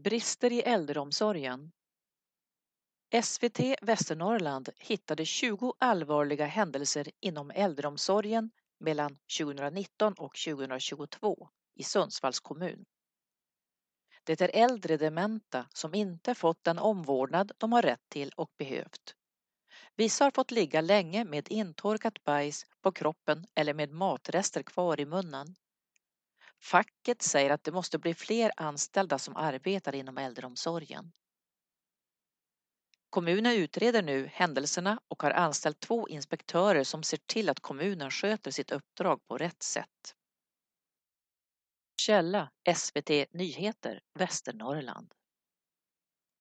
Brister i äldreomsorgen. SVT Västernorrland hittade 20 allvarliga händelser inom äldreomsorgen mellan 2019 och 2022 i Sundsvalls kommun. Det är äldre dementa som inte fått den omvårdnad de har rätt till och behövt. Vissa har fått ligga länge med intorkat bajs på kroppen eller med matrester kvar i munnen. Facket säger att det måste bli fler anställda som arbetar inom äldreomsorgen. Kommunen utreder nu händelserna och har anställt 2 inspektörer som ser till att kommunen sköter sitt uppdrag på rätt sätt. Källa SVT Nyheter Västernorrland.